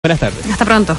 Buenas tardes. Hasta pronto.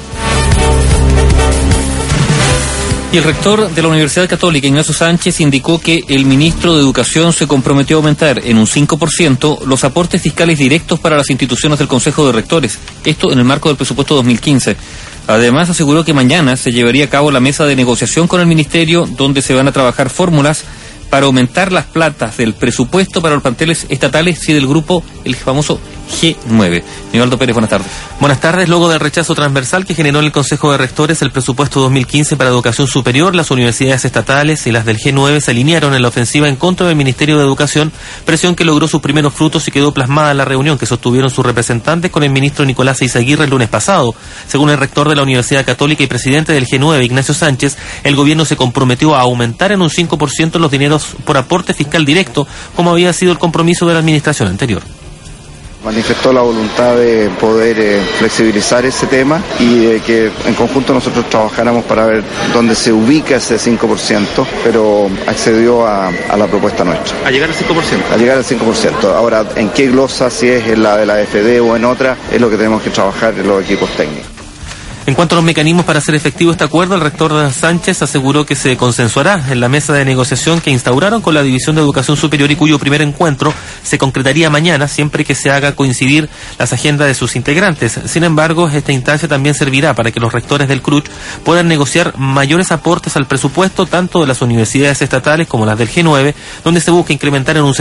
Y el rector de la Universidad Católica, Ignacio Sánchez, indicó que el ministro de Educación se comprometió a aumentar en un 5% los aportes fiscales directos para las instituciones del Consejo de Rectores, esto en el marco del presupuesto 2015. Además, aseguró que mañana se llevaría a cabo la mesa de negociación con el ministerio, donde se van a trabajar fórmulas para aumentar las platas del presupuesto para los planteles estatales y del grupo, el famoso G9. Nivaldo Pérez, buenas tardes. Buenas tardes. Luego del rechazo transversal que generó en el Consejo de Rectores el presupuesto 2015 para educación superior, las universidades estatales y las del G9 se alinearon en la ofensiva en contra del Ministerio de Educación, presión que logró sus primeros frutos y quedó plasmada en la reunión que sostuvieron sus representantes con el ministro Nicolás Eizaguirre el lunes pasado. Según el rector de la Universidad Católica y presidente del G9, Ignacio Sánchez, el gobierno se comprometió a aumentar en un 5% los dineros por aporte fiscal directo, como había sido el compromiso de la administración anterior. Manifestó la voluntad de poder flexibilizar ese tema y de que en conjunto nosotros trabajáramos para ver dónde se ubica ese 5%, pero accedió a la propuesta nuestra. ¿A llegar al 5%? A llegar al 5%. Ahora, ¿en qué glosa, si es en la de la AFD o en otra, es lo que tenemos que trabajar en los equipos técnicos? En cuanto a los mecanismos para hacer efectivo este acuerdo, el rector Sánchez aseguró que se consensuará en la mesa de negociación que instauraron con la División de Educación Superior y cuyo primer encuentro se concretaría mañana, siempre que se haga coincidir las agendas de sus integrantes. Sin embargo, esta instancia también servirá para que los rectores del CRUCH puedan negociar mayores aportes al presupuesto, tanto de las universidades estatales como las del G9, donde se busca incrementar en un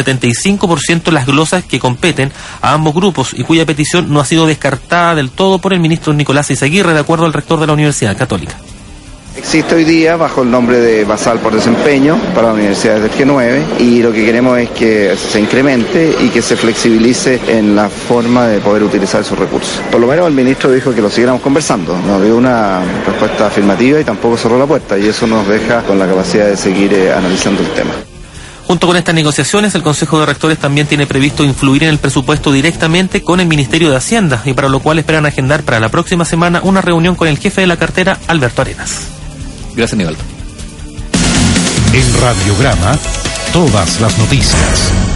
75% las glosas que competen a ambos grupos y cuya petición no ha sido descartada del todo por el ministro Nicolás Eizaguirre, de acuerdo al rector de la Universidad Católica. Existe hoy día bajo el nombre de basal por desempeño para las universidades del G9 y lo que queremos es que se incremente y que se flexibilice en la forma de poder utilizar esos recursos. Por lo menos el ministro dijo que lo siguiéramos conversando, nos dio una respuesta afirmativa y tampoco cerró la puerta y eso nos deja con la capacidad de seguir analizando el tema. Junto con estas negociaciones, el Consejo de Rectores también tiene previsto influir en el presupuesto directamente con el Ministerio de Hacienda, y para lo cual esperan agendar para la próxima semana una reunión con el jefe de la cartera, Alberto Arenas. Gracias, Nivaldo. En Radiograma, todas las noticias.